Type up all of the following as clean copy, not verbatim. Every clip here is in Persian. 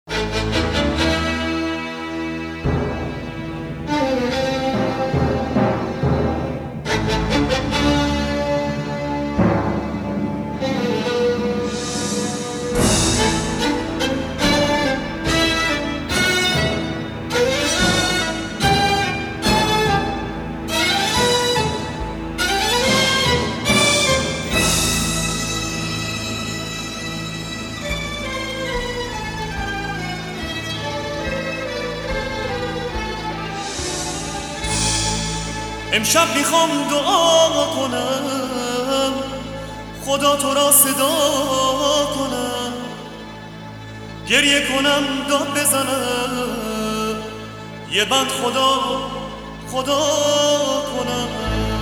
امشب میخوام دعا کنم، خدا تو را صدا کنم، گریه کنم، داد بزنم، یه بند خدا کنم.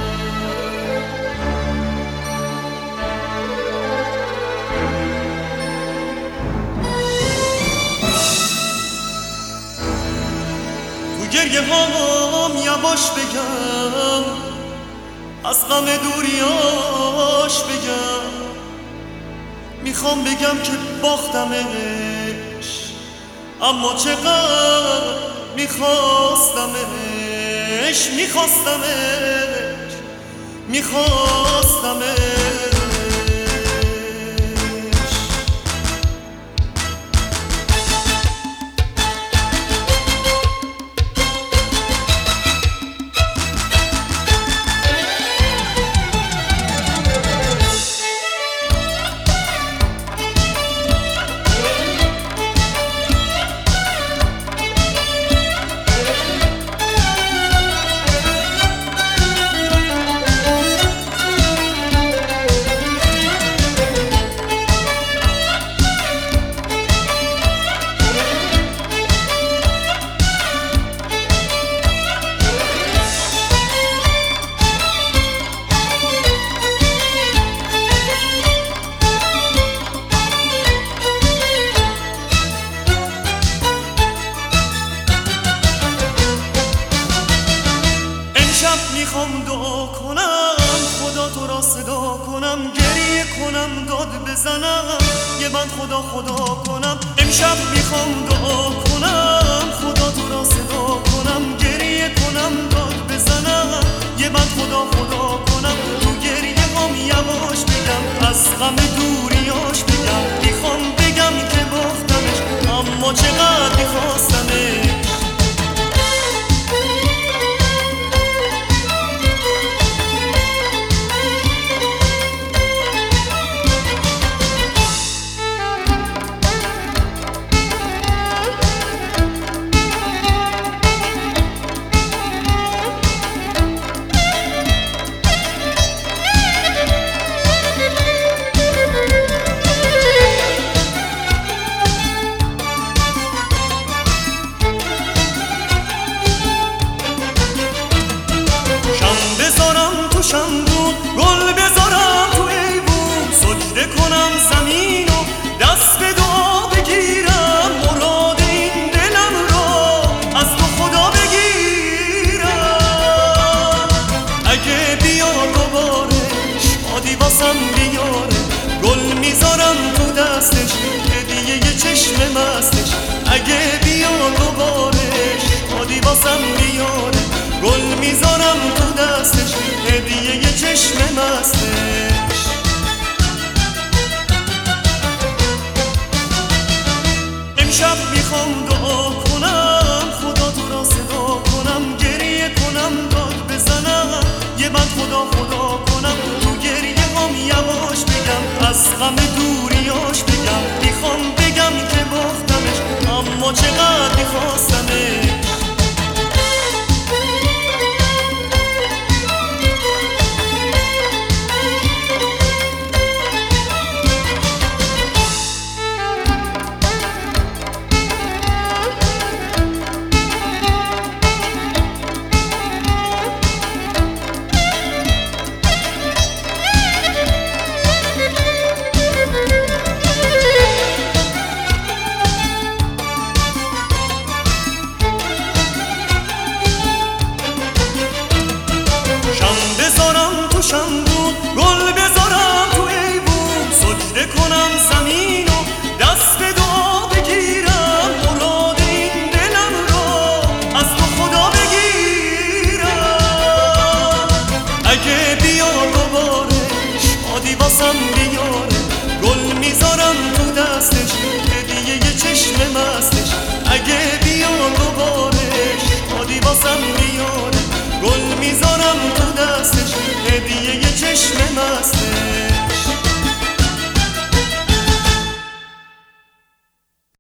تو گریه هام یواش بگم، از غم دوریاش بگم، میخوام بگم که باختمش، اما چقدر میخواستمش. میخوام دعا کنم، خدا تو را صدا کنم، گریه کنم، داد بزنم، یه بند خدا کنم. امشب میخوام دعا کنم، خدا تو را صدا کنم، گریه کنم، داد بزنم، یه بند خدا کنم. تو گریه هم یواش بگم، از غم دوریاش بگم، میخوام بگم که باختمش، اما چقدر میخواستمش. گل بذارم تو ایوون، سجده کنم زمین و دست به دعا بگیرم، مراد این دلم را از تو خدا بگیرم. اگه بیا دوباره شادی واسم بیاره، گل میذارم تو دستش، هدیه یه چشم مستش. اگه بیا دوباره شادی واسم بیاره، گل میذارم تو دستش، هدیه یه چشم مستش. امشب میخوام دعا کنم، خدا تو را صدا کنم، گریه کنم، داد بزنم، یه بند خدا کنم. تو گریه هم یواش بگم، از غم دوریاش بگم، میخوام بگم که باختمش، اما چقدر میخواستمش. گل بذارم تو ایوون، سجده کنم زمین و دست به دعا بگیرم، چشم مسته